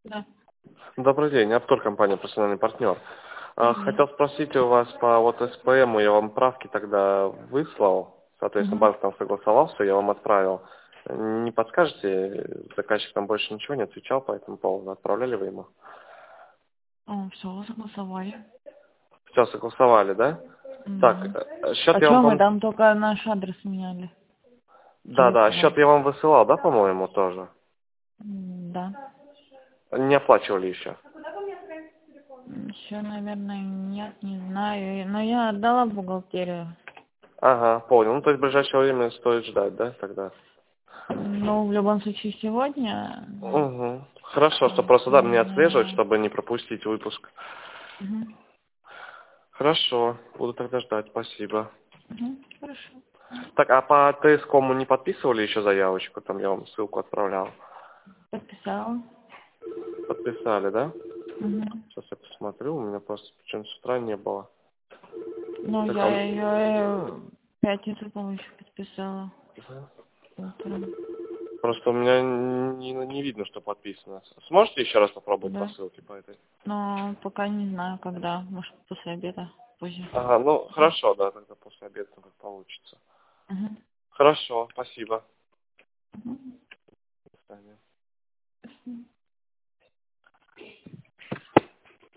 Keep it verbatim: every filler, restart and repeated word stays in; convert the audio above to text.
Да. Добрый день, Артур, компания «Профессиональный партнер». А, Мгм. Хотел спросить у вас по вот СПМ, я вам правки тогда выслал, соответственно, Мгм. банк там согласовался, я вам отправил. Не подскажете, заказчик там больше ничего не отвечал по этому поводу, отправляли вы ему? О, все, согласовали. Все, согласовали, да? Так, Мгм. э, счет А я вам, чё мы пом- там только наш адрес меняли? да-да, счет Телефон. я вам высылал, да, по-моему, тоже? М, Да. Не оплачивали еще? Еще, наверное, нет, не знаю. Но я отдала в бухгалтерию. Ага, понял. Ну, то есть в ближайшее время стоит ждать, да, тогда? Ну, в любом случае, сегодня. Угу. Хорошо, что просто, да, мне отслеживать, М, чтобы не пропустить выпуск. Мгм. Хорошо, буду тогда ждать, спасибо. Мгм. Хорошо. Так, а по ТС-кому не подписывали еще заявочку? Там я вам ссылку отправлял. Подписала. Подписали, да? Мгм. Сейчас я посмотрю, у меня просто почему-то с утра не было. Ну, Так, я он... ее в пятницу, по-моему, еще подписала да. утром. Просто у меня не, не видно, что подписано. Сможете еще раз попробовать по Да. ссылке по этой? Но пока не знаю, когда. Может, после обеда, позже. Ага, ну хорошо, да, тогда после обеда как получится. Мгм. Хорошо, спасибо.